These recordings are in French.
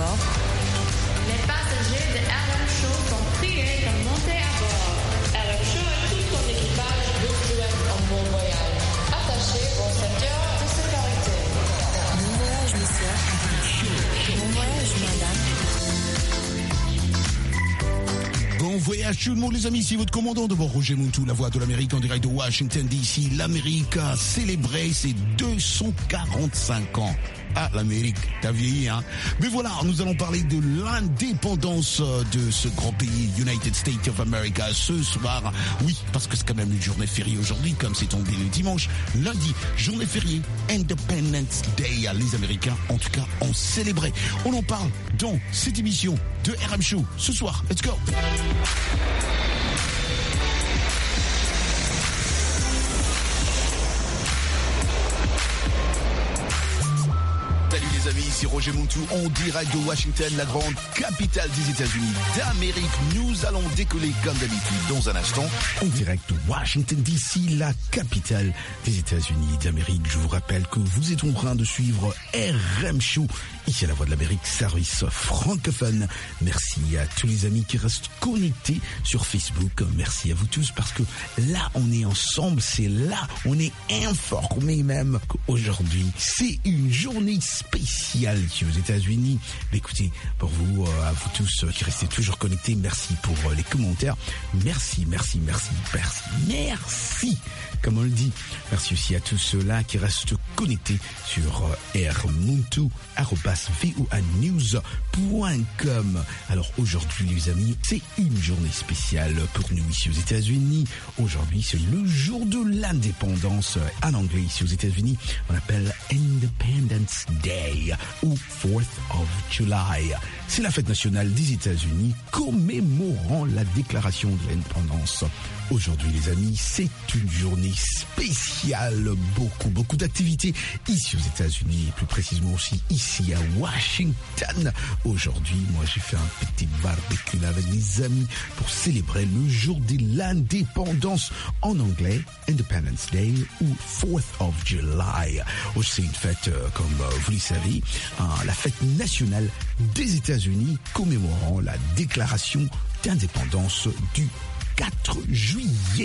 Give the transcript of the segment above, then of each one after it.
bord. Les passagers de RM Show sont priés de monter à bord. RM Show et tout son équipage vous souhaitent un bon voyage. Attachez vos ceintures de sécurité. Bon voyage, monsieur. Bon voyage, madame. Bon voyage tout le monde les amis, c'est votre commandant de bord Roger Montou, la voix de l'Amérique en direct de Washington DC. L'Amérique a célébré ses 245 ans. Ah, l'Amérique, t'as vieilli, hein. Mais voilà, nous allons parler de l'indépendance de ce grand pays, United States of America, ce soir. Oui, parce que c'est quand même une journée fériée aujourd'hui, comme c'est tombé le dimanche. Lundi, journée fériée, Independence Day. Les Américains, en tout cas, ont célébré. On en parle dans cette émission de RM Show ce soir. Let's go! Salut les amis, ici Roger Montou, en direct de Washington, la grande capitale des États-Unis d'Amérique. Nous allons décoller comme d'habitude dans un instant, en direct de Washington DC, la capitale des États-Unis d'Amérique. Je vous rappelle que vous êtes en train de suivre RM Show, ici à la Voix de l'Amérique, service francophone. Merci à tous les amis qui restent connectés sur Facebook. Merci à vous tous parce que là, on est ensemble, c'est là, on est informés même qu'aujourd'hui, c'est une journée spéciale ici aux États-Unis. Écoutez, pour vous, à vous tous qui restez toujours connectés, merci pour les commentaires. Merci. Comme on le dit. Merci aussi à tous ceux-là qui restent connectés sur rmontou@voanews.com. Alors aujourd'hui, les amis, c'est une journée spéciale pour nous ici aux États-Unis. Aujourd'hui, c'est le jour de l'indépendance. En anglais, ici aux États-Unis, on appelle Independence Day ou 4th of July. C'est la fête nationale des États-Unis commémorant la déclaration de l'indépendance. Aujourd'hui, les amis, c'est une journée spéciale. Beaucoup d'activités ici aux États-Unis et plus précisément aussi ici à Washington. Aujourd'hui, moi, j'ai fait un petit barbecue avec des amis pour célébrer le jour de l'indépendance. En anglais, Independence Day ou 4th of July. C'est une fête, comme vous le savez, la fête nationale des États-Unis commémorant la déclaration d'indépendance du 4 juillet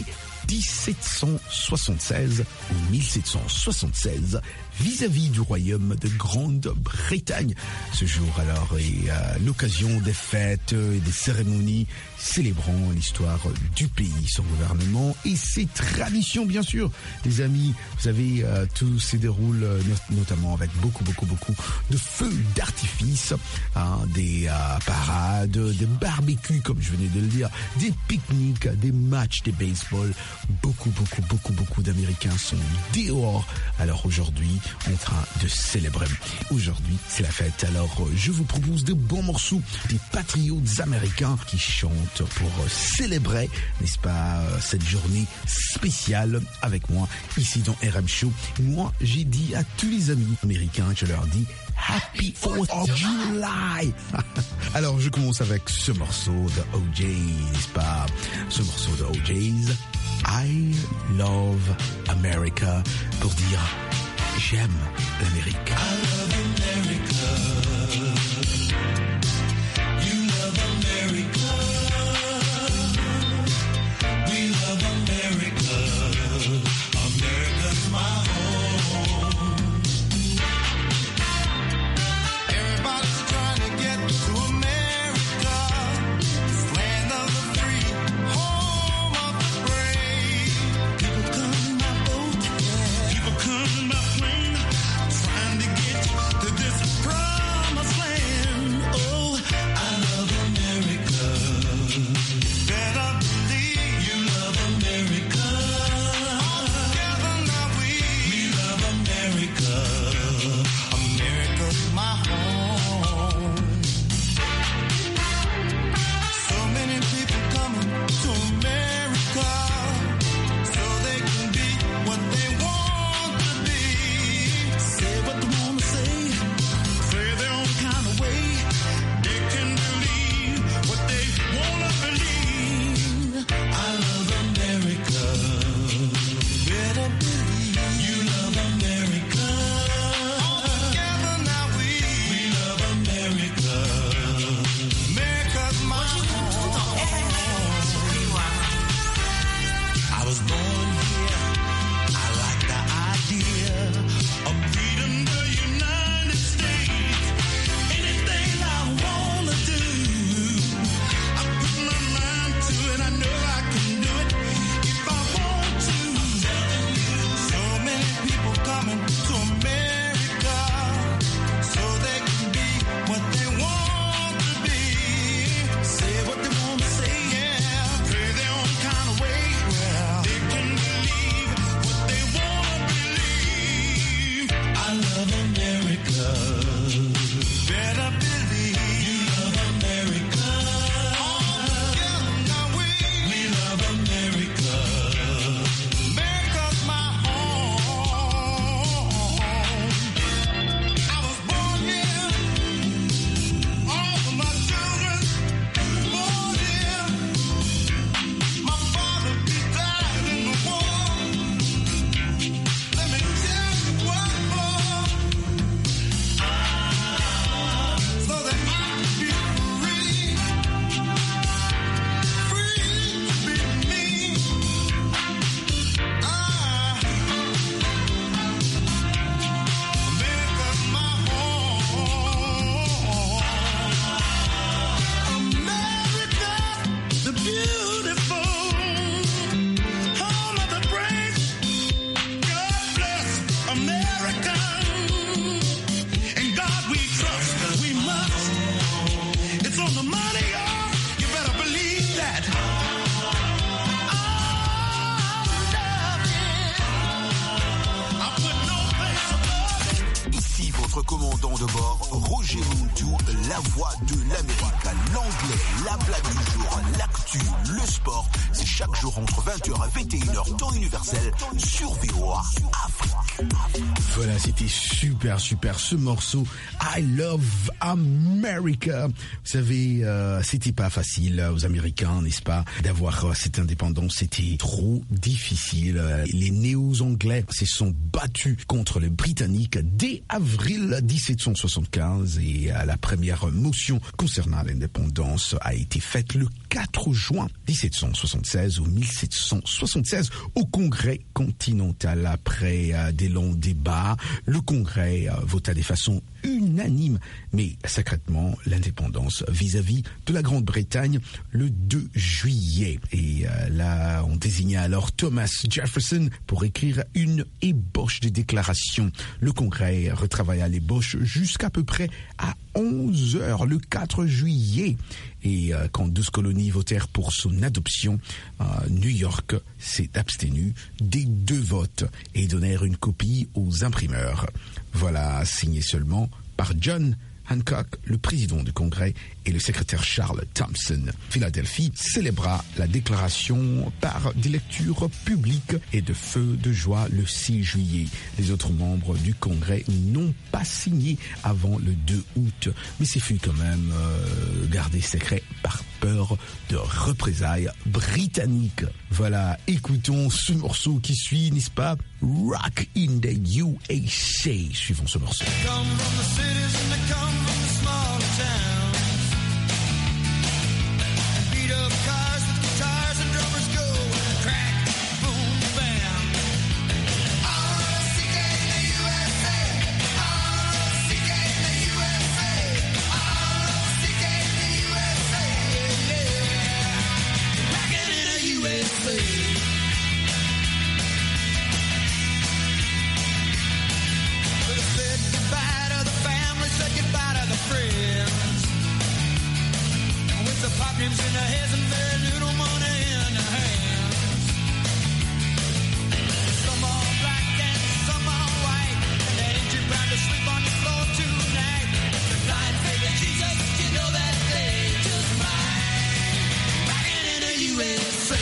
1776 ou 1776 vis-à-vis du royaume de Grande-Bretagne. Ce jour alors est l'occasion des fêtes et des cérémonies célébrant l'histoire du pays, son gouvernement et ses traditions bien sûr. Les amis, vous savez, tout se déroule notamment avec beaucoup de feux d'artifice, des parades, des barbecues comme je venais de le dire, des pique-niques, des matchs de baseball. Beaucoup d'Américains sont dehors. Alors aujourd'hui, en train de célébrer. Aujourd'hui, c'est la fête. Alors, je vous propose de bons morceaux des patriotes américains qui chantent pour célébrer, n'est-ce pas, cette journée spéciale avec moi ici dans RM Show. Moi, j'ai dit à tous les amis américains, je leur dis Happy 4th of July. Alors, je commence avec ce morceau de OJ, n'est-ce pas? Ce morceau de OJ's I Love America pour dire j'aime l'Amérique. I love America. You love America. We love America. America's my home. Everybody's trying to get to America. This land of the free, home of the brave. People come by boat, people come by plane, trying to get to this promised FG Muntu, la voix de l'Amérique, l'anglais, la blague du jour, l'actu, le sport. C'est chaque jour entre 20h et 21h, temps universel, sur VOA Afrique. Voilà, c'était super ce morceau I Love America. Vous savez, c'était pas facile aux Américains, n'est-ce pas, d'avoir cette indépendance. C'était trop difficile. Les néo-anglais se sont battus contre les Britanniques dès avril 1775 et la première motion concernant l'indépendance a été faite le 4 juin 1776 ou 1776 au Congrès continental. Après des longs débats, le Congrès vota de façon unanime, mais secrètement, l'indépendance vis-à-vis de la Grande-Bretagne le 2 juillet. Et là, on désigna alors Thomas Jefferson pour écrire une ébauche de déclaration. Le Congrès retravailla l'ébauche jusqu'à peu près à 11h le 4 juillet. Et quand 12 colonies votèrent pour son adoption, New York s'est abstenu des 2 votes et donnèrent une copie aux imprimeurs. Voilà, signé seulement par John Hancock, le président du Congrès, et le secrétaire Charles Thompson. Philadelphie célébra la déclaration par des lectures publiques et de feux de joie le 6 juillet. Les autres membres du Congrès n'ont pas signé avant le 2 août, mais ce fut quand même gardé secret par peur de représailles britanniques. Voilà, écoutons ce morceau qui suit, n'est-ce pas? Rock in the USA. Suivons ce morceau. Names in the heads and very little money in the hands. Some are black and some are white, and they ain't too proud to sleep on the floor tonight. They're blind faith in Jesus, you know that they just might. Rockin' in the USA.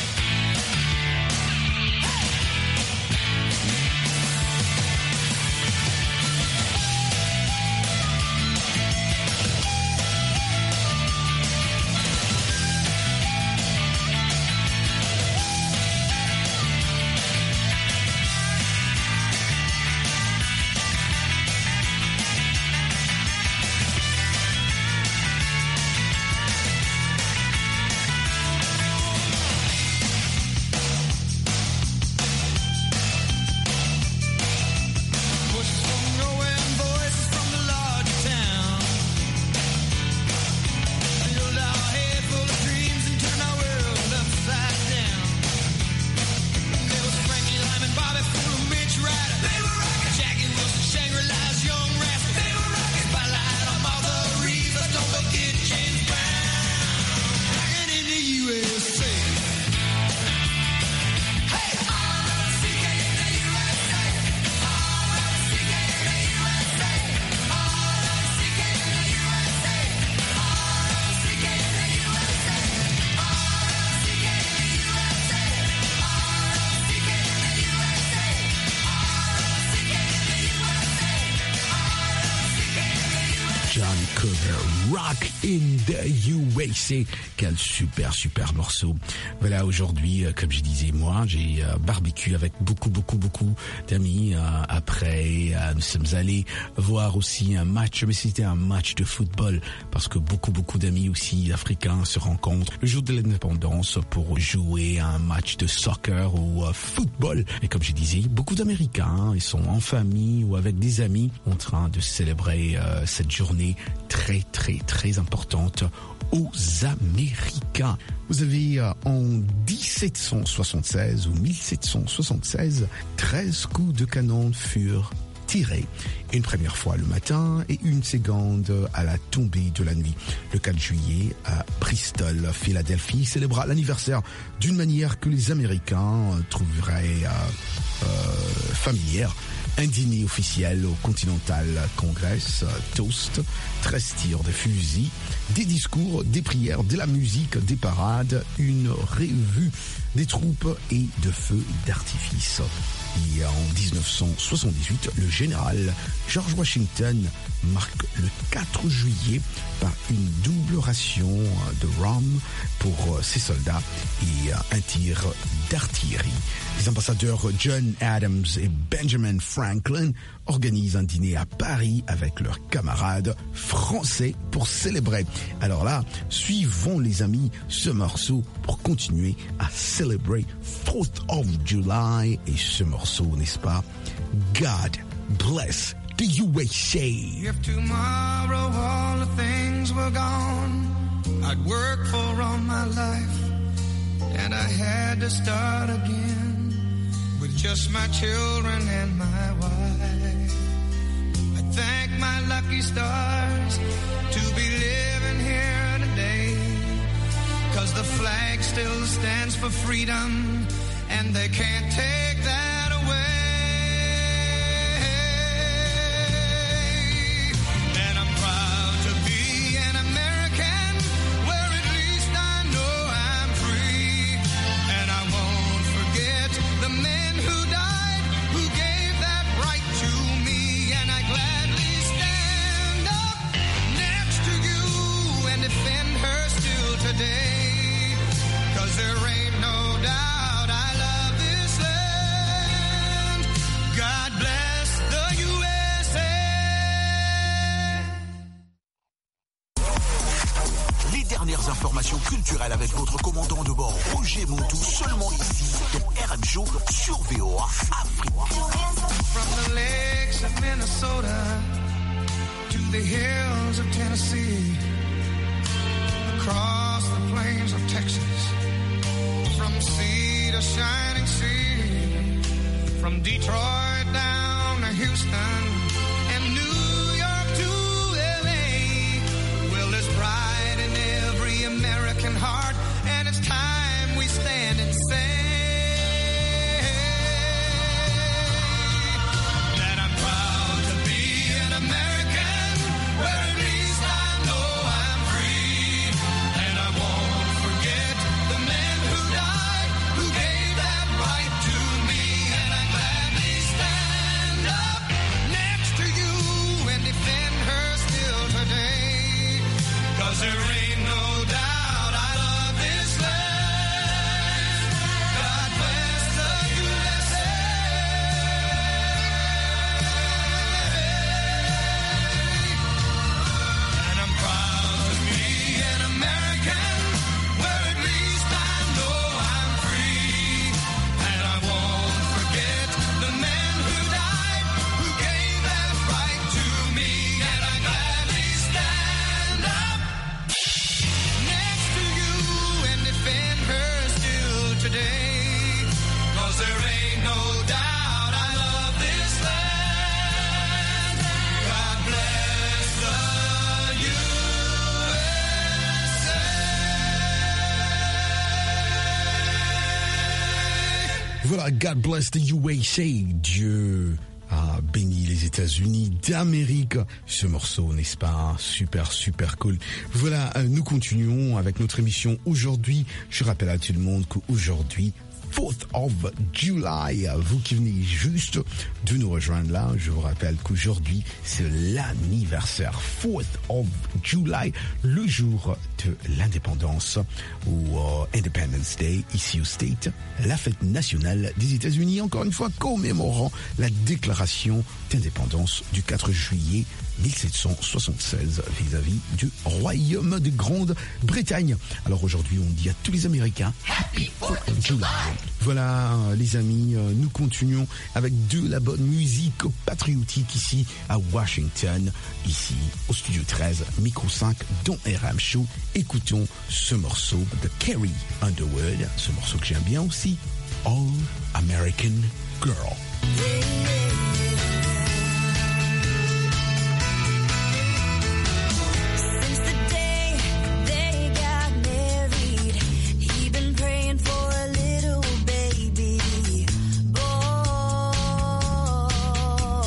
Rock in the USA. Quel super morceau. Voilà, aujourd'hui, comme je disais, moi, j'ai barbecue avec beaucoup d'amis. Après, nous sommes allés voir aussi un match, mais c'était un match de football, parce que beaucoup d'amis aussi africains se rencontrent le jour de l'indépendance pour jouer un match de soccer ou football. Et comme je disais, beaucoup d'Américains, ils sont en famille ou avec des amis en train de célébrer cette journée très importante aux Américains. Vous avez en 1776 ou 1776, 13 coups de canon furent tirés. Une première fois le matin et une seconde à la tombée de la nuit. Le 4 juillet, à Bristol, Philadelphie célébra l'anniversaire d'une manière que les Américains trouveraient familière. Un dîner officiel au Continental Congress, toast, 13 tirs de fusil, des discours, des prières, de la musique, des parades, une revue des troupes et de feux d'artifice. Et en 1978, le général George Washington marque le 4 juillet par une double ration de rhum pour ses soldats et un tir d'artillerie. Les ambassadeurs John Adams et Benjamin Franklin organisent un dîner à Paris avec leurs camarades français pour célébrer. Alors là, suivons les amis ce morceau pour continuer à célébrer 4th of July. Et ce morceau, n'est-ce pas? God bless the USA. If tomorrow all the things were gone, I'd work for all my life, and I had to start again with just my children and my wife. I thank my lucky stars to be living here today, 'cause the flag still stands for freedom, and they can't take that away. Informations culturelles avec votre commandant de bord Roger Montou, seulement ici dans RM Show sur VOA Afrique. From the lakes of Minnesota to the hills of Tennessee, across the plains of Texas, from sea to shining sea, from Detroit down to Houston and New York to LA. Well, there's pride in every American heart, and it's time we stand and say that I'm proud to be an American, where at least I know I'm free, and I won't forget the men who died, who gave that right to me, and I gladly stand up next to you and defend her still today, 'cause there ain't no doubt I love this land. God bless the USA. And I'm proud to be an American, where at least I know I'm free, and I won't forget the men who died, who gave that right to me, and I gladly stand up next to you and defend her still today, 'cause there ain't no doubt I love this land. God bless the USA. Voilà, God bless the USA. Dieu a béni les États-Unis d'Amérique. Ce morceau, n'est-ce pas? Super, super cool. Voilà, nous continuons avec notre émission aujourd'hui. Je rappelle à tout le monde qu'aujourd'hui, 4th of July, vous qui venez juste de nous rejoindre là, je vous rappelle qu'aujourd'hui, c'est l'anniversaire 4th of July, le jour de l'indépendance, ou Independence Day, ici au State, la fête nationale des États-Unis, encore une fois commémorant la déclaration d'indépendance du 4 juillet 1776 vis-à-vis du Royaume de Grande-Bretagne. Alors aujourd'hui, on dit à tous les Américains Happy 4th of July. Voilà, les amis, nous continuons avec de la bonne musique patriotique ici à Washington, ici au Studio 13, Micro 5, dans RM Show. Écoutons ce morceau de Carrie Underwood, ce morceau que j'aime bien aussi, All American Girl. For a little baby boy.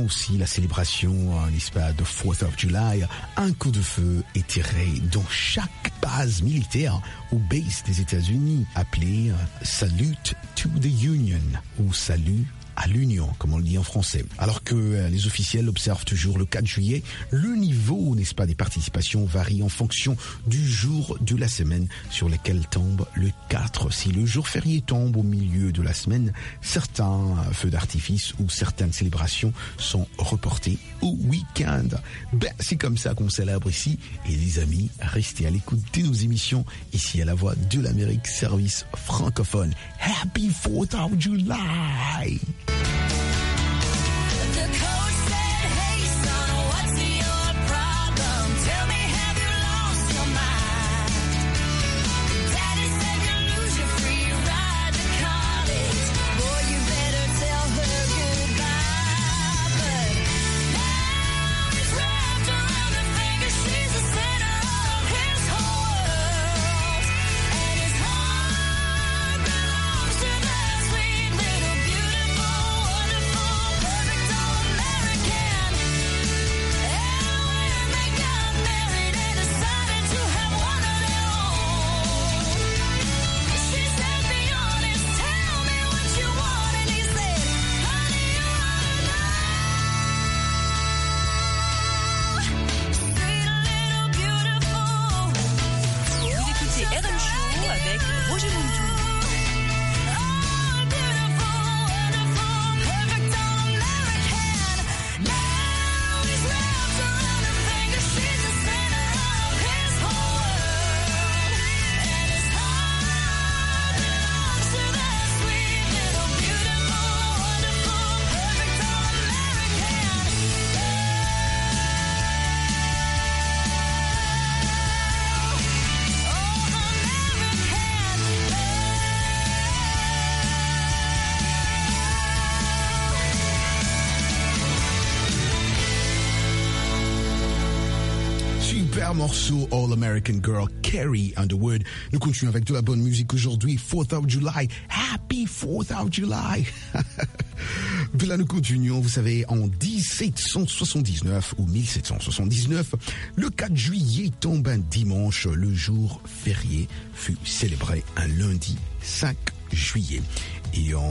aussi la célébration, n'est-ce pas, de 4th of July. Un coup de feu est tiré dans chaque base militaire ou base des États-Unis, appelée Salute to the Union ou Salut à l'Union, comme on le dit en français. Alors que les officiels observent toujours le 4 juillet, le niveau, n'est-ce pas, des participations varie en fonction du jour de la semaine sur lequel tombe le 4. Si le jour férié tombe au milieu de la semaine, certains feux d'artifice ou certaines célébrations sont reportés au week-end. Ben, c'est comme ça qu'on célèbre ici. Et les amis, restez à l'écoute de nos émissions ici à la Voix de l'Amérique, service francophone. Happy 4th of July! The code said, hey son, what's your problem? Tell me, have you lost your mind? Daddy said you lose your free ride to college. Boy, you better tell her goodbye. But now he's wrapped around her finger. She's the center of his whole world. And his heart belongs to that sweet little beautiful, wonderful, perfect all-American. And when they got married and decided to have one of their own, she said, be honest, tell me what you want. And he said, honey, you ought to know. Sweet little beautiful. Vous écoutez Aaron Show avec Roger Muntou. Oh, beautiful, wonderful, perfect all-American. Now he's wrapped around her finger. She's the center of his whole world. And his heart belongs to that sweet little beautiful, wonderful, perfect all-American. Super morceau All American Girl, Carrie Underwood. Nous continuons avec de la bonne musique aujourd'hui. 4th of July. Happy 4th of July. De là, nous continuons. Vous savez, en 1779 ou 1779, le 4 juillet tombe un dimanche. Le jour férié fut célébré un lundi 5 juillet. Et en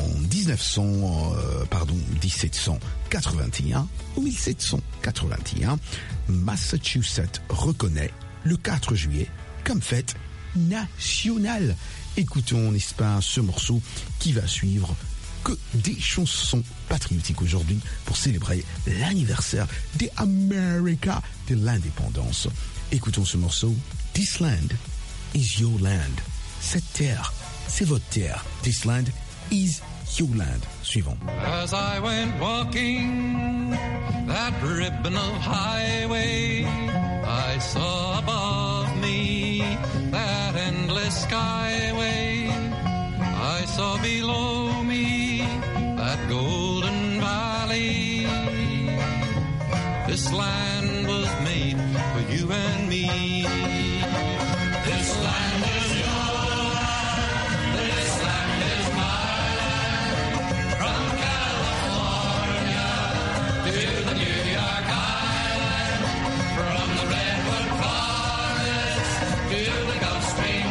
1781 ou 1781, Massachusetts reconnaît le 4 juillet comme fête nationale. Écoutons, n'est-ce pas, ce morceau qui va suivre, que des chansons patriotiques aujourd'hui pour célébrer l'anniversaire des America, de l'indépendance. Écoutons ce morceau. This land is your land. Cette terre, c'est votre terre. This land is your land. Suivant. As I went walking that ribbon of highway, I saw above me that endless skyway. I saw below me that golden valley. This land was made for you and me. This land is your land. This land is my land. From California to the New York Island. From the redwood forest to the Gulf Stream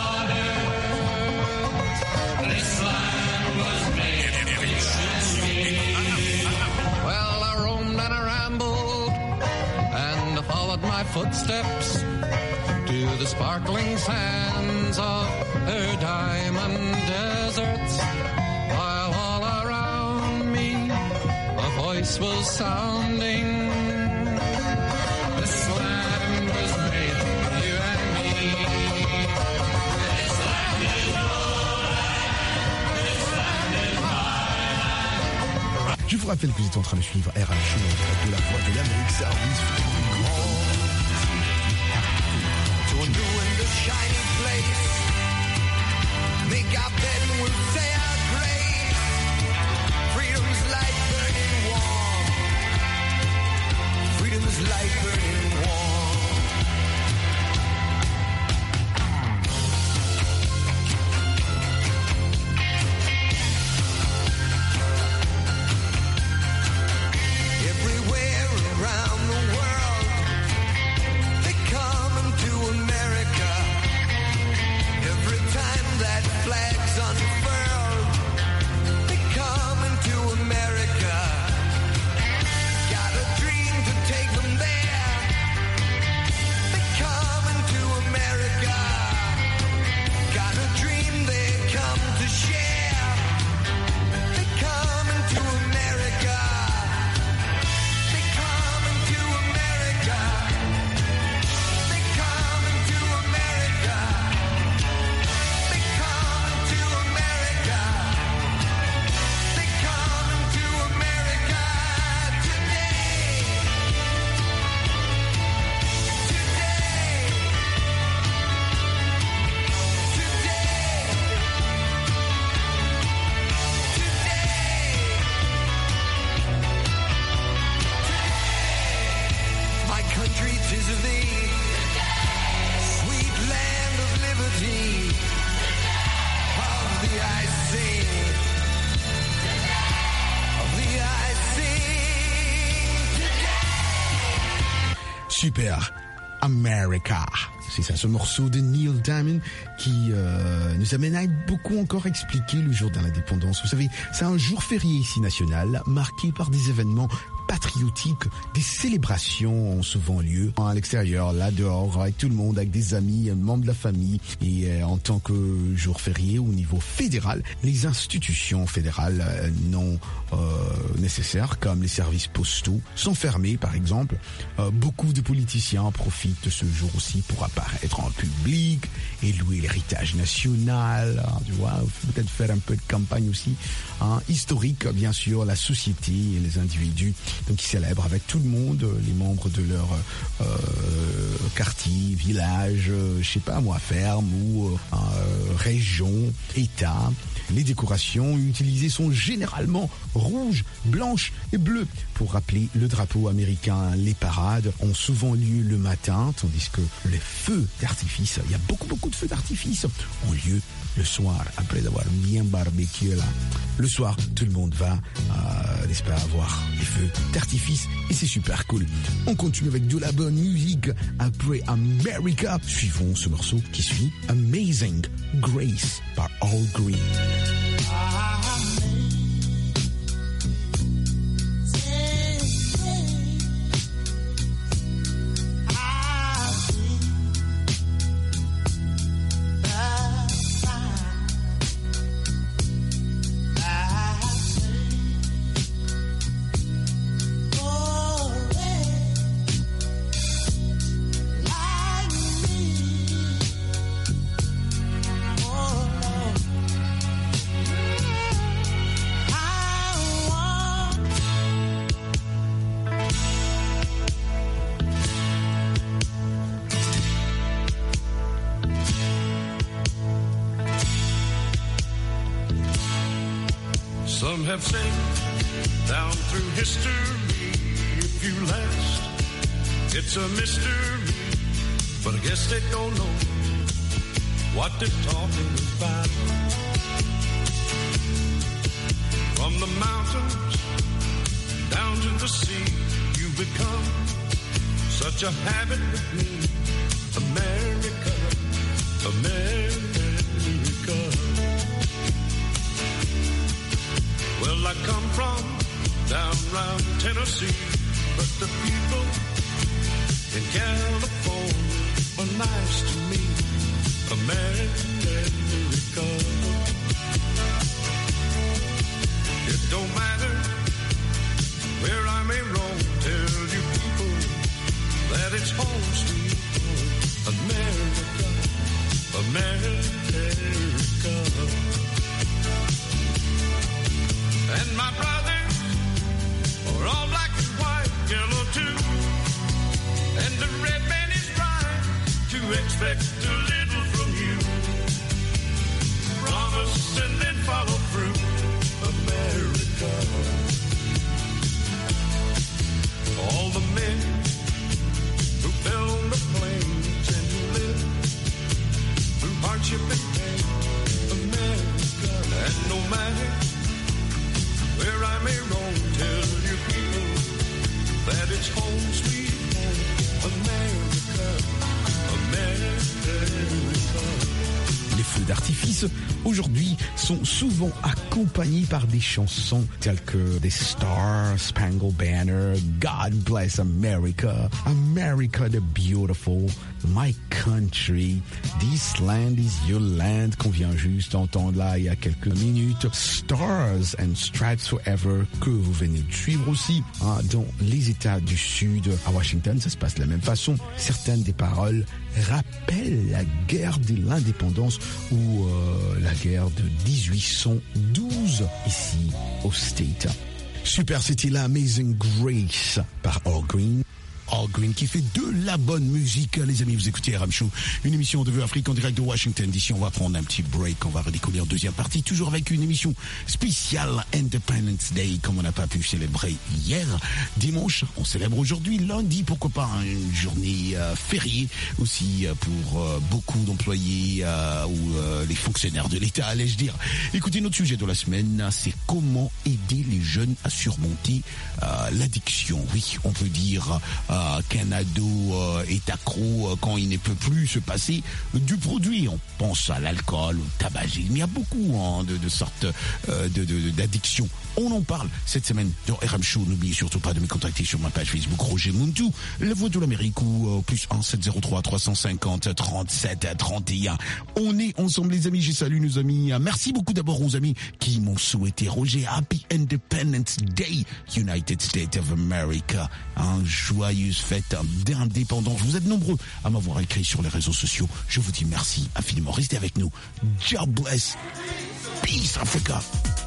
waters. This land was made for you and me. Well, I roamed and I rambled and I followed my footsteps to the sparkling sands of her diamond deserts, while all around me a voice was sounding. This land was made for you and me. This land is your land. This land is my land. Je vous rappelle que vous êtes en train de suivre RL Show de la Voix de l'Amérique, service To a new and a shiny place. Make our bed and we'll say our grace. Freedom's light burning warm. Freedom's light burning warm. Super. America. C'est ça, ce morceau de Neil Diamond qui nous amène à beaucoup encore expliquer le jour de l'indépendance. Vous savez, c'est un jour férié ici national, marqué par des événements patriotiques, des célébrations ont souvent lieu à l'extérieur, là dehors, avec tout le monde, avec des amis, membres de la famille. Et en tant que jour férié au niveau fédéral, les institutions fédérales non nécessaires, comme les services postaux, sont fermés par exemple. Beaucoup de politiciens profitent de ce jour aussi pour apparaître en public et louer l'héritage national, hein, tu vois, peut-être faire un peu de campagne aussi, hein, historique bien sûr, la société et les individus. Donc ils célèbrent avec tout le monde, les membres de leur quartier, village, je sais pas moi, ferme ou région, état. Les décorations utilisées sont généralement rouges, blanches et bleues pour rappeler le drapeau américain. Les parades ont souvent lieu le matin, tandis que les feux d'artifice, il y a beaucoup de feux d'artifice, ont lieu le soir, après avoir bien barbecue là. Le soir, tout le monde va, n'est-ce pas, voir les feux d'artifice et c'est super cool. On continue avec de la bonne musique après America. Suivons ce morceau qui suit, Amazing Grace par All Green. Some have said down through history, if you last, it's a mystery. But I guess they don't know what they're talking about. From the mountains down to the sea, you become such a habit with me. America, America. Well, I come from down round Tennessee, but the people in California are nice to me. America. It don't matter where I may roam, tell you people that it's home sweet home. America, America. And my brothers are all black and white, yellow too. And the red man is right to expect a little from you. Promise and then follow through. America. All the men who fell on the plains and who lived through hardship and pain. America. And no matter where I may roam, tell you people that it's home sweet home. America, America. Les feux d'artifice aujourd'hui sont souvent accompagnés par des chansons telles que The Star Spangled Banner, God Bless America, America the Beautiful, My Country, This Land is Your Land, qu'on vient juste d'entendre là il y a quelques minutes, Stars and Stripes Forever, que vous venez de suivre aussi hein, dans les États du Sud. À Washington, ça se passe de la même façon. Certaines des paroles rappellent la guerre de l'indépendance ou la guerre de 1812 ici au State. Super, c'était la Amazing Grace par All Green. All Green qui fait de la bonne musique. Les amis, vous écoutez RM Show, une émission de Vue Afrique en direct de Washington DC. On va prendre un petit break, on va redécouvrir en deuxième partie, toujours avec une émission spéciale Independence Day, comme on n'a pas pu célébrer hier. Dimanche, on célèbre aujourd'hui. Lundi, pourquoi pas, une journée fériée aussi pour beaucoup d'employés ou les fonctionnaires de l'État, allais-je dire. Écoutez, notre sujet de la semaine, c'est comment aider les jeunes à surmonter l'addiction. Oui, on peut dire qu'un ado est accro quand il ne peut plus se passer du produit. On pense à l'alcool, au tabagisme. Il y a beaucoup de sortes d'addictions. On en parle cette semaine dans RM Show. N'oubliez surtout pas de me contacter sur ma page Facebook Roger Muntu, la voix de l'Amérique, ou plus 1 703 350 37 31. On est ensemble les amis. Je salue nos amis. Merci beaucoup d'abord aux amis qui m'ont souhaité Roger Happy Independence Day United States of America. Un joyeuse fête d'indépendance. Vous êtes nombreux à m'avoir écrit sur les réseaux sociaux. Je vous dis merci infiniment. Restez avec nous. God bless. Peace Africa.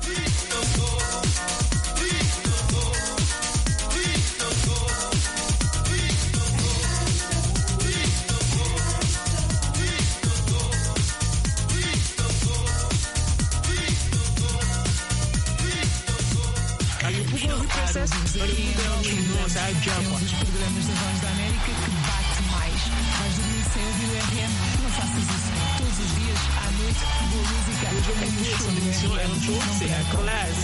Dos programas da Voz da América que bate mais. Vais dormir sem ouvir o RM? Não faças isso. Todos os dias, à noite, boa música. C'est la classe.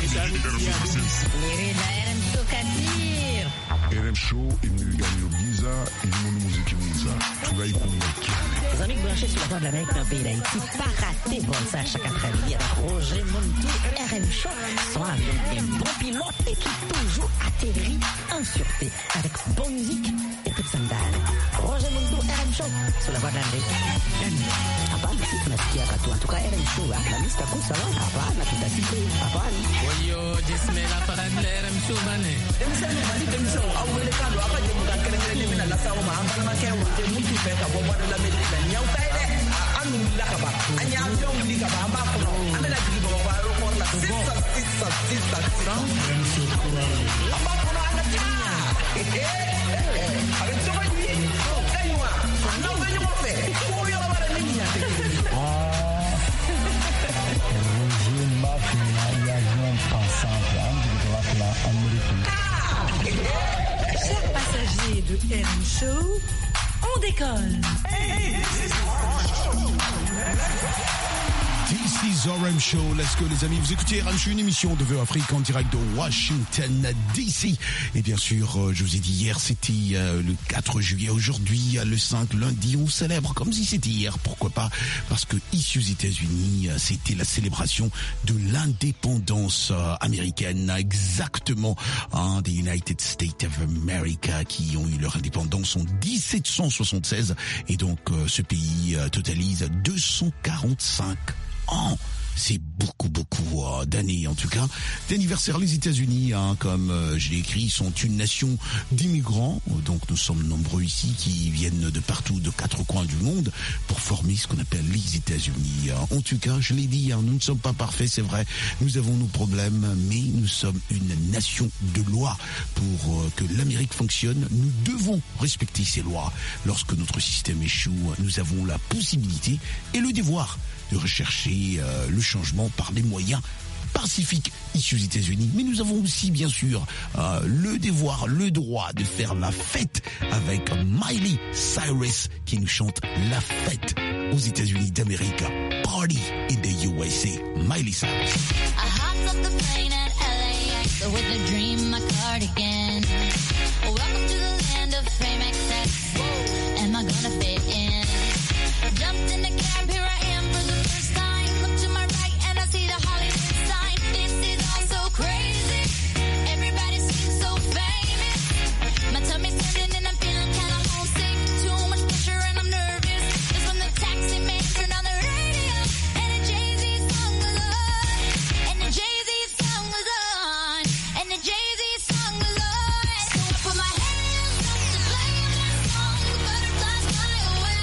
RM Show imeganyiro byiza irimo n'umuziki mwiza turayikunda. Les amis branchés sur la voix de l'Amérique dans le pays d'Haïti, pas rater bon ça chaque après-midi avec Roger Muntu, RM Show, soit avec des bons pilotes et qui toujours atterrit en sûreté avec bonne musique et toute sandale. Roger Muntu, RM Show, sur la voix de l'Amérique. Hapana, si tunasikia katu, en tout cas RM Show, la lista kusa wa, hapana, tutasikia, hapana. Oyo, jismela parade la RM Show bane. Chers passagers de RM Show, on décolle. This is RM Show. Let's go les amis. Vous écoutez RM Show, une émission de VO Afrique en direct de Washington DC. Et bien sûr, je vous ai dit hier, c'était le 4 juillet. Aujourd'hui, le 5, lundi, on célèbre comme si c'était hier. Pourquoi pas? Parce que ici aux États-Unis, c'était la célébration de l'indépendance américaine, exactement, des United States of America qui ont eu leur indépendance en 1776. Et donc, ce pays totalise 245 ans. C'est beaucoup d'années en tout cas d'anniversaire. Les États-Unis, comme je l'ai écrit, sont une nation d'immigrants. Donc nous sommes nombreux ici qui viennent de partout, de 4 coins du monde pour former ce qu'on appelle les États-Unis. En tout cas, je l'ai dit, nous ne sommes pas parfaits, c'est vrai. Nous avons nos problèmes, mais nous sommes une nation de loi. Pour que l'Amérique fonctionne, nous devons respecter ces lois. Lorsque notre système échoue, nous avons la possibilité et le devoir de rechercher le changement par des moyens pacifiques ici aux États-Unis. Mais nous avons aussi, bien sûr, le devoir, le droit de faire la fête avec Miley Cyrus qui nous chante la fête aux États-Unis d'Amérique. Party in the USA. Miley Cyrus. I hopped off the plane at LAX with a dream, my cardigan. Welcome to the land of fame, excess. Whoa, am I gonna fit in? Jumped in the cab, here I am for the first time. Look to my right and I see the Hollywood sign. This is all so crazy. Everybody seems so famous. My tummy's turning and I'm feeling kinda homesick. Too much pressure and I'm nervous. Just when the taxi man turned on the radio and the Jay-Z song was on. And the Jay-Z song was on. And the Jay-Z song was on. So I put my hands up to play that song. The butterflies fly away.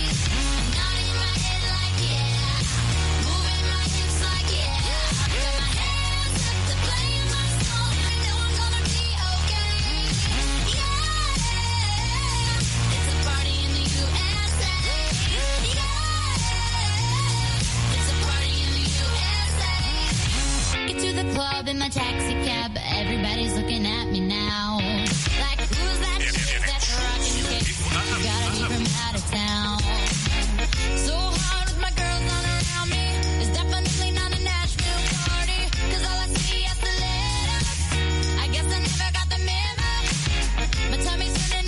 Nodding my head like yeah. Moving my hips like yeah. Got my hands up to play my song. I know I'm gonna be okay. Yeah. It's a party in the USA. Yeah. It's a party in the USA. Get to the club in my taxi cab. Everybody's looking at me now. Like, who's that chick that's rocking kicks? Gotta be from out of town. So hard with my girls all around me. It's definitely not a Nashville party. Cause all I see is the letters. I guess I never got the memo. My tummy's turning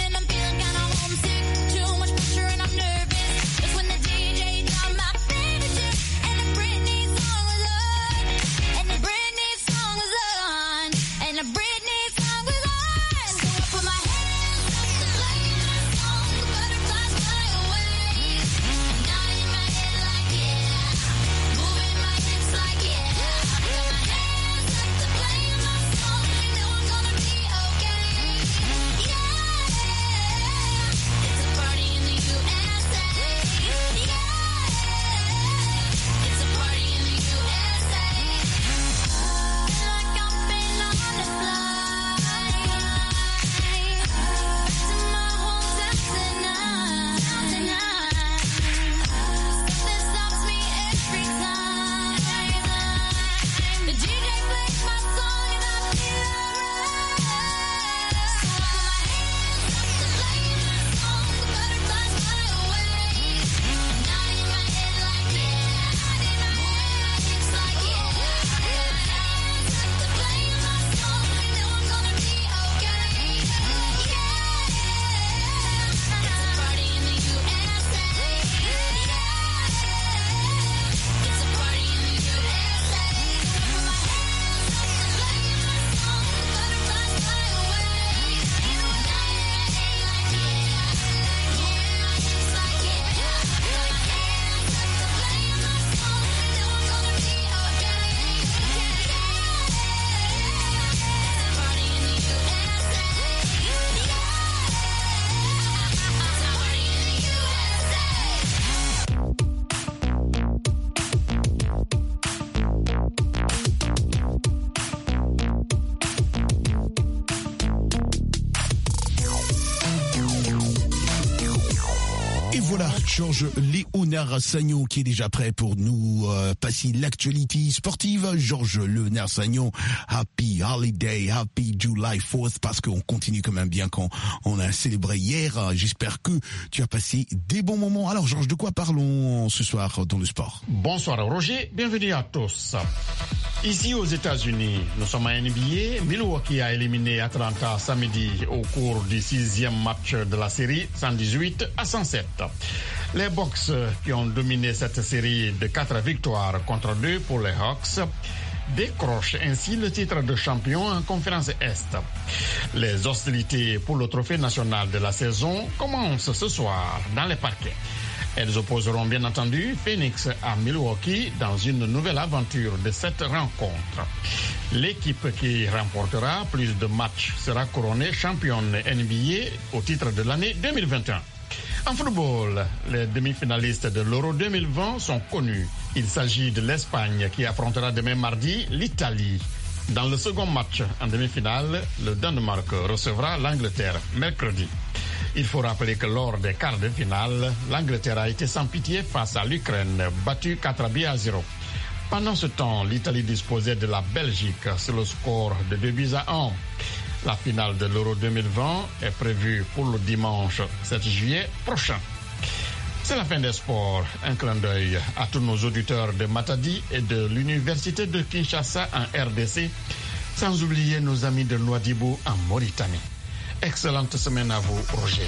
Georges Léonard Sagnon qui est déjà prêt pour nous passer l'actualité sportive. Georges Léonard Sagnon, happy holiday, happy July 4th, parce qu'on continue quand même bien quand on a célébré hier. J'espère que tu as passé des bons moments. Alors Georges, de quoi parlons ce soir dans le sport? Bonsoir Roger, bienvenue à tous. Ici aux États-Unis, nous sommes à NBA. Milwaukee a éliminé Atlanta samedi au cours du 6e match de la série, 118-107. Les Bucks, qui ont dominé cette série de 4 victoires contre 2 pour les Hawks, décrochent ainsi le titre de champion en conférence Est. Les hostilités pour le trophée national de la saison commencent ce soir dans les parquets. Elles opposeront bien entendu Phoenix à Milwaukee dans une nouvelle aventure de cette rencontre. L'équipe qui remportera plus de matchs sera couronnée championne NBA au titre de l'année 2021. En football, les demi-finalistes de l'Euro 2020 sont connus. Il s'agit de l'Espagne qui affrontera demain mardi l'Italie. Dans le second match en demi-finale, le Danemark recevra l'Angleterre mercredi. Il faut rappeler que lors des quarts de finale, l'Angleterre a été sans pitié face à l'Ukraine, battue 4-0. Pendant ce temps, l'Italie disposait de la Belgique sur le score de 2-1. La finale de l'Euro 2020 est prévue pour le dimanche 7 juillet prochain. C'est la fin des sports. Un clin d'œil à tous nos auditeurs de Matadi et de l'Université de Kinshasa en RDC, sans oublier nos amis de Nouadhibou en Mauritanie. Excellente semaine à vous, Roger.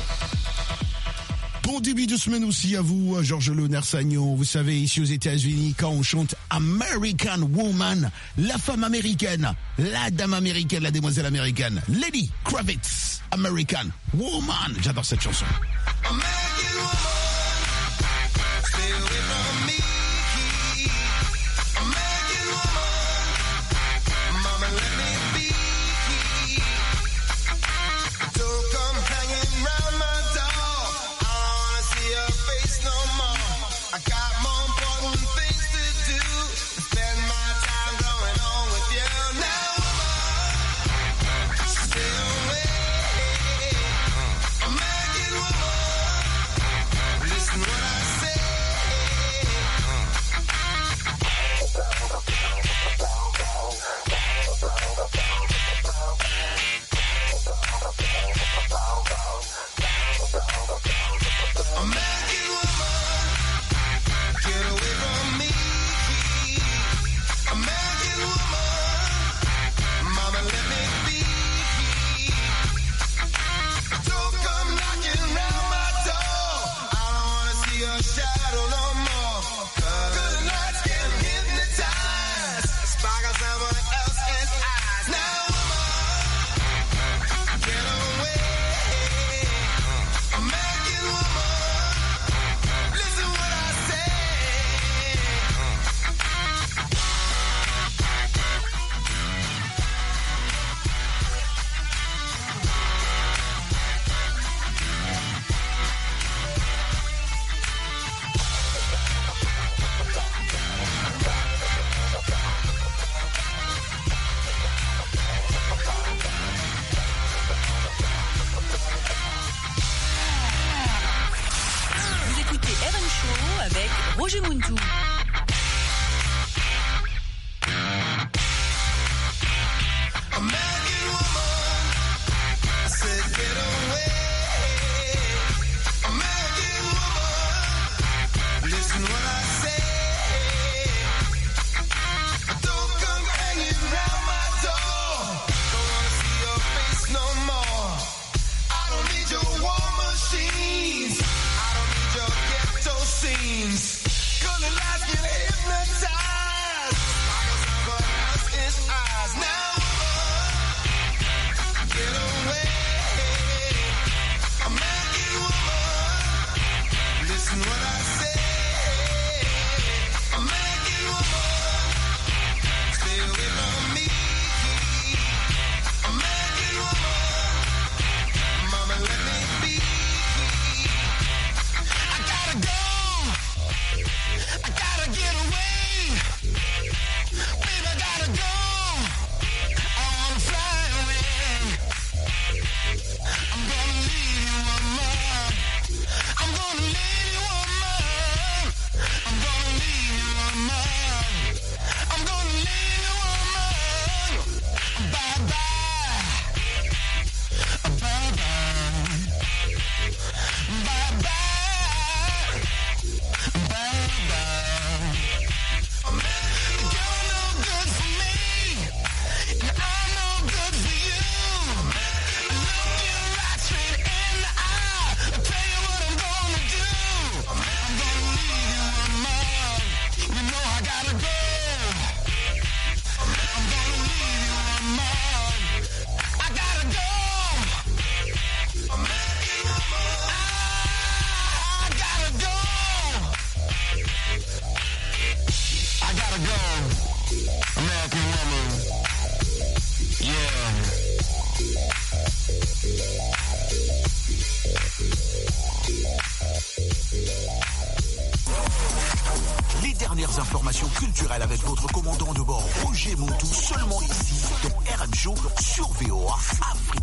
Bon début de semaine aussi à vous, Georges Léonard Sagnon. Vous savez, ici aux États-Unis, quand on chante American Woman, la femme américaine, la dame américaine, la demoiselle américaine, Lady Kravitz, American Woman. J'adore cette chanson. American woman, stay away from me. American woman, mama let me be. Don't come hanging round my door. I don't wanna see your face no more. I got more important things to do. Spend my time going on with you now, woman. Stay away. American woman. Les dernières informations culturelles avec votre commandant de bord, Roger Montou, seulement ici, dans RM Show, sur VOA Afrique.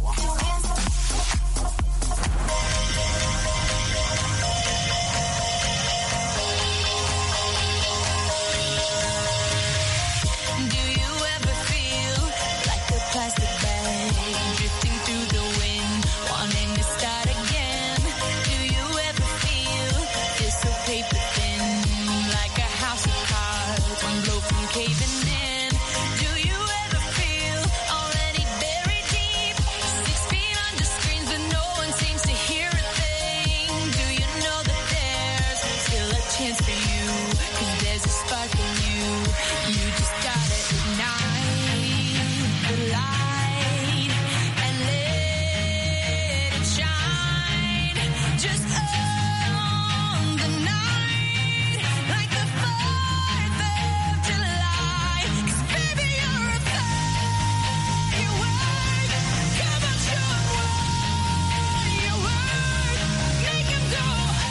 Do you ever feel like a plastic bag drifting through the wind, wanting to start again? Do you ever feel so paper thin, like a house of cards, one blow from caving in? Do you ever feel already buried deep, 6 feet under screens, but no one seems to hear a thing? Do you know that there's still a chance for you? 'Cause there's a spark in you. You just gotta ignite the light and let it shine. Just on the night, like the 4th of July. 'Cause baby, you're a firework. Come on, show 'em what you worth. Make 'em go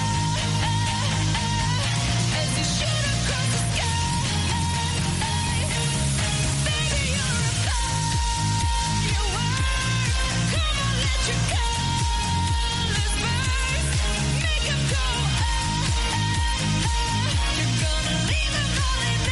as you shoot across the sky. Baby, you're a firework. Come on, let your colors burst. Make 'em go. You're gonna leave 'em all in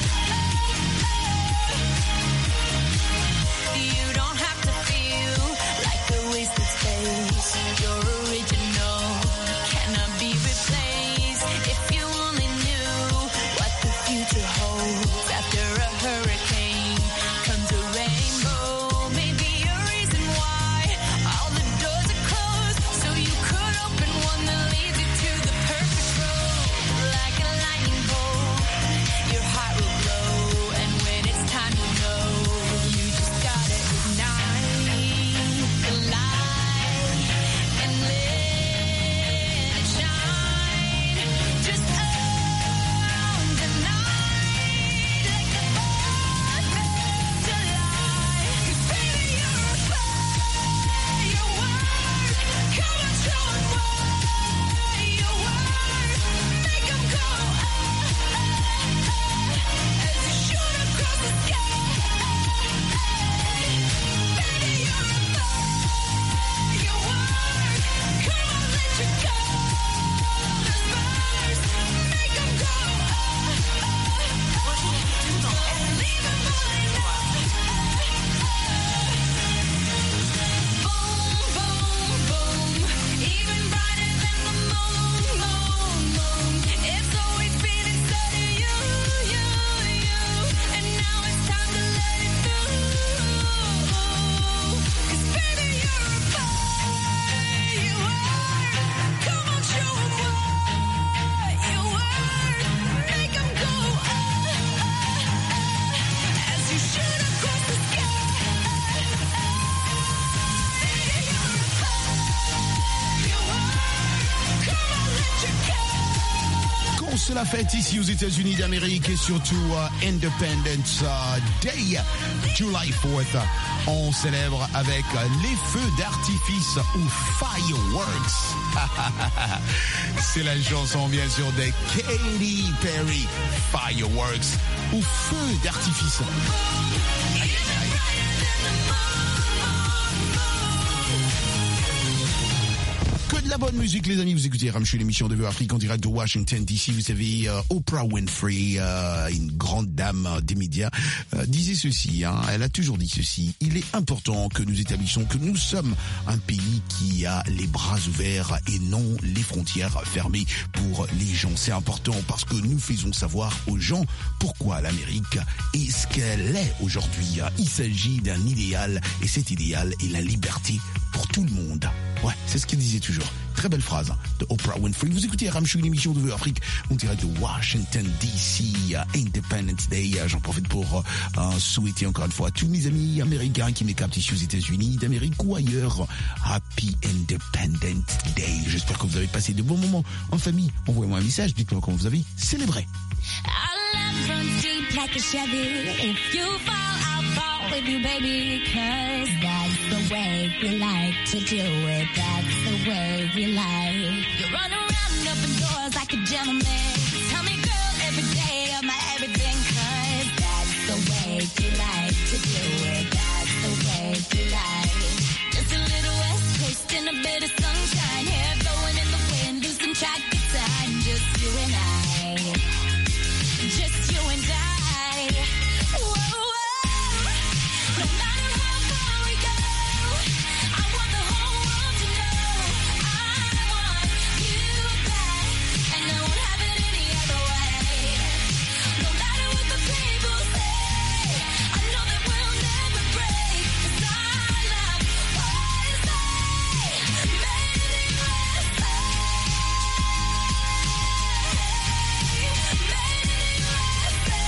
You don't have to feel like a wasted space. You're original, cannot be replaced. If you only knew what the future holds after a hurricane comes a rainbow. Maybe a reason why all the doors are closed, so you could open one that leads you to the perfect road. Like a lightning bolt, your heart will glow, and when it's time to know, you just gotta ignite the light and let it shine. Just on the night, like the 4th of July. 'Cause baby, you're a firework. Come on, show 'em what you worth. Make 'em go as you shoot across the sky. Baby, you're a firework. Come on, let your colors burst. Make 'em go and leave 'em all in Boom, boom, boom. Even brighter than the moon, moon, moon. It's always been inside of you, you, you. And now it's time to let it through. 'Cause baby, you're a firework. Come on, show 'em what you worth. Make 'em go as you shoot across the sky. Baby, you're a firework. Come on, let your colors. Qu'on se la fête ici aux États-Unis d'Amérique et surtout Independence Day, July 4th. On célèbre avec les feux d'artifice ou fireworks. C'est la chanson bien sûr de Katy Perry, Fireworks ou feux d'artifice. Que de la bonne musique les amis, vous écoutez RM Show, l'émission de VOA Afrique en direct de Washington DC. Vous savez, Oprah Winfrey, une grande dame des médias, disait ceci, elle a toujours dit ceci: il est important que nous établissions que nous sommes un pays qui a les bras ouverts et non les frontières fermées pour les gens. C'est important parce que nous faisons savoir aux gens pourquoi l'Amérique est ce qu'elle est aujourd'hui. Il s'agit d'un idéal et cet idéal est la liberté pour tout le monde. Ouais, c'est ce qu'il disait toujours. Très belle phrase de Oprah Winfrey. Vous écoutez RM Show, une émission de VOA Afrique en direct de Washington DC, Independence Day. J'en profite pour souhaiter encore une fois à tous mes amis américains qui m'écoutent ici aux États-Unis d'Amérique ou ailleurs, Happy Independence Day. J'espère que vous avez passé de bons moments en famille. Envoyez-moi un message, dites-moi comment vous avez célébré. Our love runs deep like a Chevy. If you fall, I'll fall with you, baby, 'cause way we like to do it. That's the way we like. You run around, open doors like a gentleman. Tell me, girl, every day of my everything, 'cause that's the way we like to do it. That's the way we like. Just a little West Coast and a bit of sunshine. Hair blowing in the wind, losing track of time. Just you and I. Just you and I. Whoa, whoa. No matter how far we go, I want the whole world to know I want you back, and I won't have it any other way. No matter what the people say, I know that we'll never break. 'Cause I love what I say. Made in the USA. Made in the USA.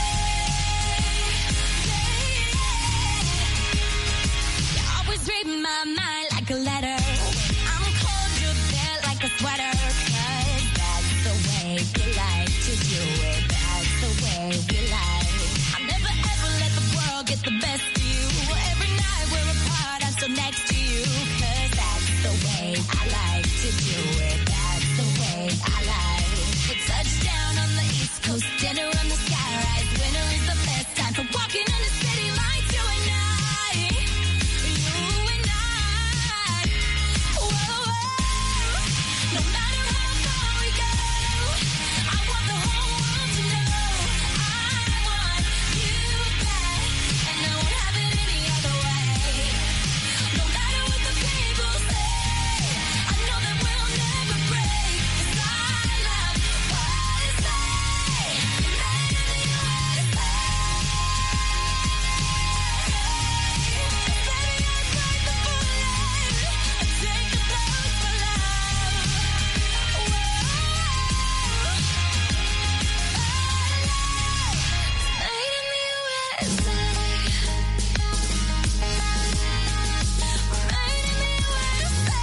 You always read my mind like a letter. I'm cold, you're there like a sweater. 'Cause that's the way we like to do it. That's the way we like. I'll never ever let the world get the best of you. Every night we're apart, I'm still next to you. 'Cause that's the way I like to do it. That's the way I like. We touch down on the East Coast, dinner on the skyrise. Winter is the best time for walking on the city lights. You and I. You and I. Whoa, whoa. No matter how far we go, I want the whole world to know I want you back, and I won't have it any other way. No matter what the people say, I know that we'll never break. 'Cause I love what I say. Made in the USA. Baby, I bite the bullet. I take the blows for love. Whoa. Made in the USA. Made in the USA.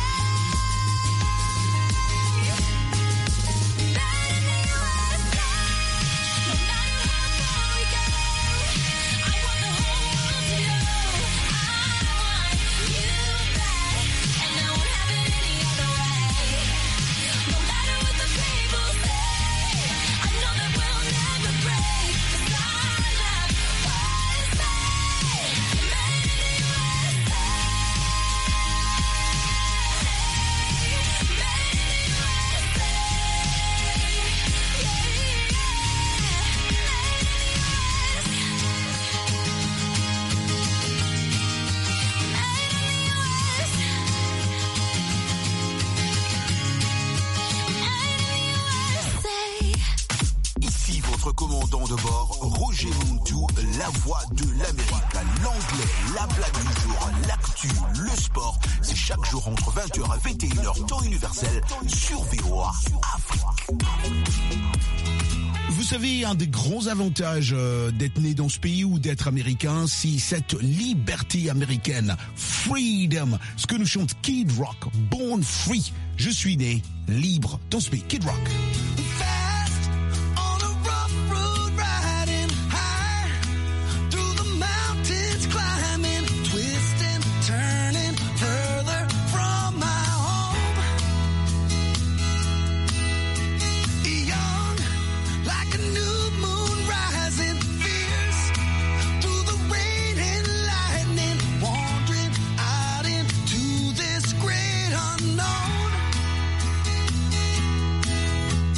Made in the USA. No matter how far we go, I want the whole world to know I want you back, and I won't have it any other way. No matter what the people say, I know that we'll never break. 'Cause I love what I say. Made in the USA. Made in the USA. Yeah, Ici votre commandant de bord, Roger Montou, la voix de l'Amérique, l'anglais, la blague du jour, l'actu, le sport. C'est chaque jour entre 20h et 21h, temps universel, sur VOA Afrique. Vous savez, un des grands avantages d'être né dans ce pays ou d'être américain, c'est cette liberté américaine. Freedom. Ce que nous chante Kid Rock, Born Free. Je suis né libre dans ce pays. Kid Rock. Fast on a rough road, riding high through the mountains, climbing, twisting, turning further from my home. Young like a new moon rising, fierce through the rain and lightning, wandering out into this great unknown.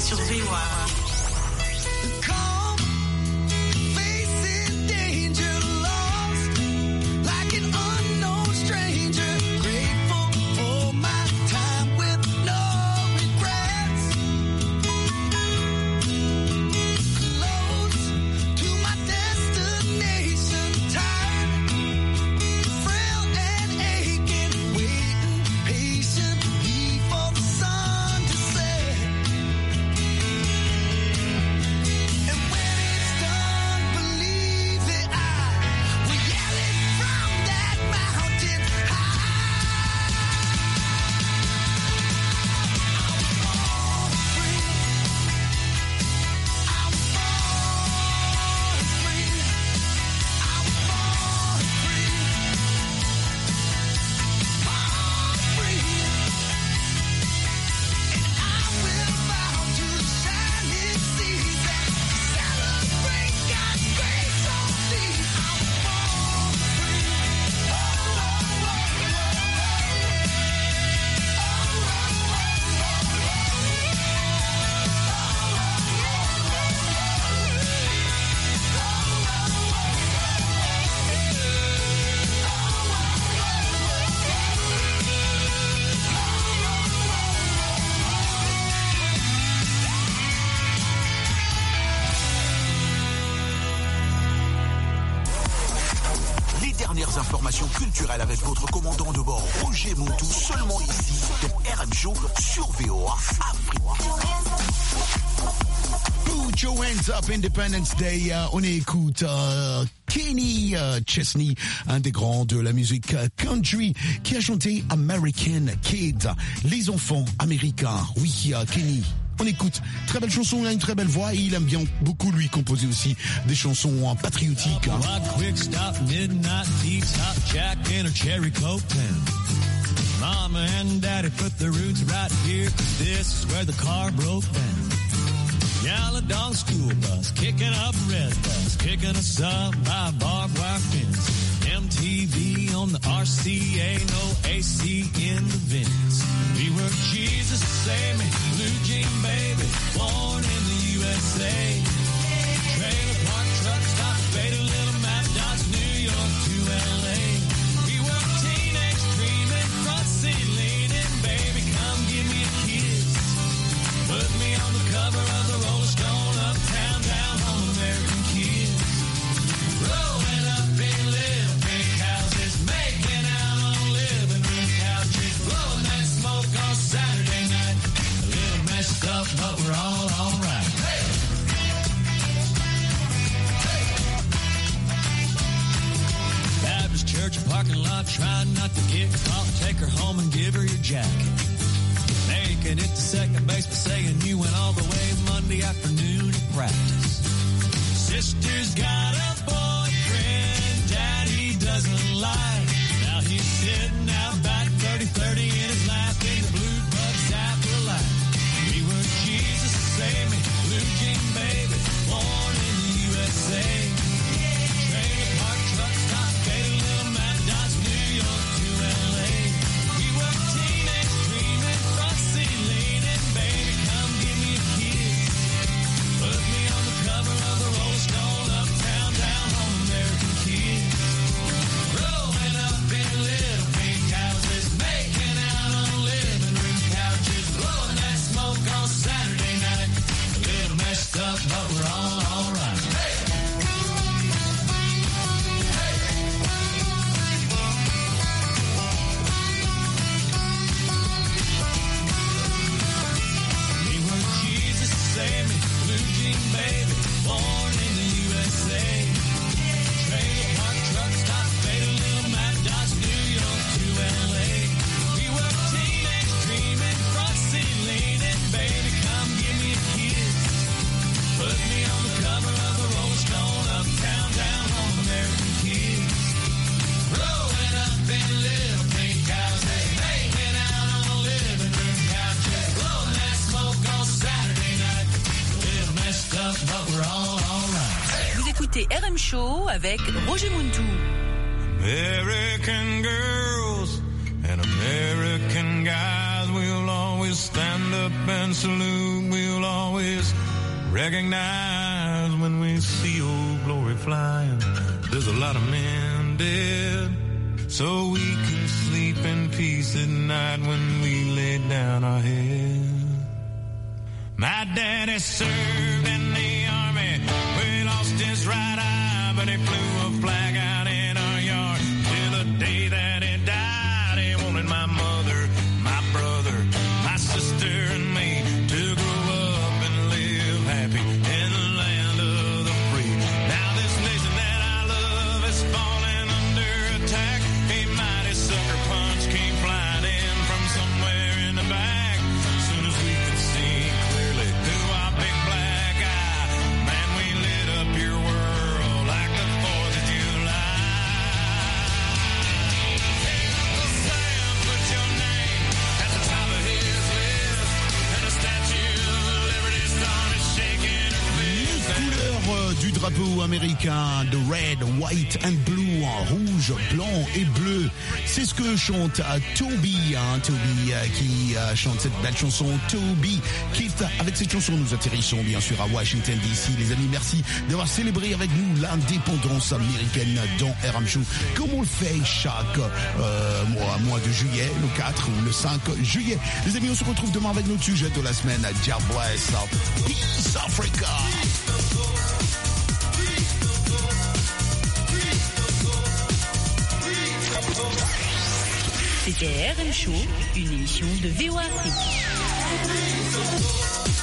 sur VOA. Facing danger, lost like an unknown stranger. Grateful for my time with no regrets. Close to my destination, tired, frail and aching, waiting patiently for the sun to set. And when it's done, believe that I will yell it from that mountain high. I was born free. I was born free. I was born free. Born free. And I will bow to the shining seas and celebrate God's grace on me. I was born free. Les dernières informations culturelles avec votre commandant de bord Roger Montou, seulement ici dans RM Show sur VOA Afrique. Put your hands up, Independence Day. On écoute Kenny Chesney, un des grands de la musique country, qui a chanté American Kid, les enfants américains. Oui, Kenny. On écoute, très belle chanson, il a une très belle voix et il aime bien beaucoup lui composer aussi des chansons patriotiques. Right quick stop, midnight tea, top Jack in a cherry coke pen. Mama and Daddy put the roots right here, 'cause this is where the car broke down. Yellow dog school bus, kicking up red bus, kicking us up by barbed wire fence. MTV on the RCA, no AC in the vents. We were Jesus save me, blue jean baby, born in the USA. Trailer park truck stop, faded little map dots, New York to LA. We were teenage dreaming, front seat leaning, baby, come give me a kiss. Put me on the cover of the Rolling Stone, uptown, down home, American kids. Rolling up in little pink houses, making out on living room couches, blowing that smoke on Saturday night. A little messed up, but we're all alright. Hey! Baptist church parking lot, trying not to get caught. Take her home and give her your jacket. Making it to second base, but saying you went all the way Monday afternoon to practice. Sister's got a boyfriend, daddy doesn't lie. Now he's sitting out back 30-30 in his lap in the blue bugs apple light. We were Jesus save me, blue jean baby, born in the USA. Trailer park truck stop, faded little map dots, New York to LA. We were teenage dreaming, front seat leaning, baby, come give me a kiss. Put me on the cover of the Rolling Stone, uptown, down home, American kids. Rolling up in little pink houses, making out on living room couches, blowing that smoke on Saturday night. A little messed up, but we're all alright. Hey! We were Jesus save me, blue jean baby, born in the USA. Trailer park truck stop, faded little map dots, New York to LA. We were teenage dreaming, front seat leaning, baby, come give me a kiss. Put me on the cover of the Rolling Stone, uptown, down home, American kids. Rolling up in little pink houses, making out on living room couches, blowing that smoke on Saturday night. A little messed up, but we're all alright. Vous écoutez RM Show avec Roger Montou. American girls and American guys, we'll always stand up and salute, we'll always recognize when we see old glory flying. There's a lot of men dead, so we can sleep in peace at night when we lay down our head. My daddy served in the army, we lost his right eye, but he flew a flag out in our yard till the day that he died. He wanted my mother, my brother, my sister and me to grow up and live happy in the land of the free. Now this nation that I love is falling under attack. A mighty sucker punch came flying in from somewhere in the back. As soon as we could see clearly through our big black eye, man, we lit up your world like the 4th of July. Hey, Uncle Sam, put your name at the top of his list, and the Statue of Liberty started shaking her fist. Couleurs du drapeau américain, de red, white and blue, rouge, blanc et bleu. C'est ce que chante Toby, Toby qui chante cette belle chanson Toby Keith. Avec cette chanson, nous atterrissons bien sûr à Washington DC. Les amis, merci d'avoir célébré avec nous l'indépendance américaine dans RM Show, comme on le fait chaque mois de juillet, le 4 ou le 5 juillet. Les amis, on se retrouve demain avec notre sujet de la semaine. God bless. Peace Africa. C'était RM Show, une émission de VOA Afrique.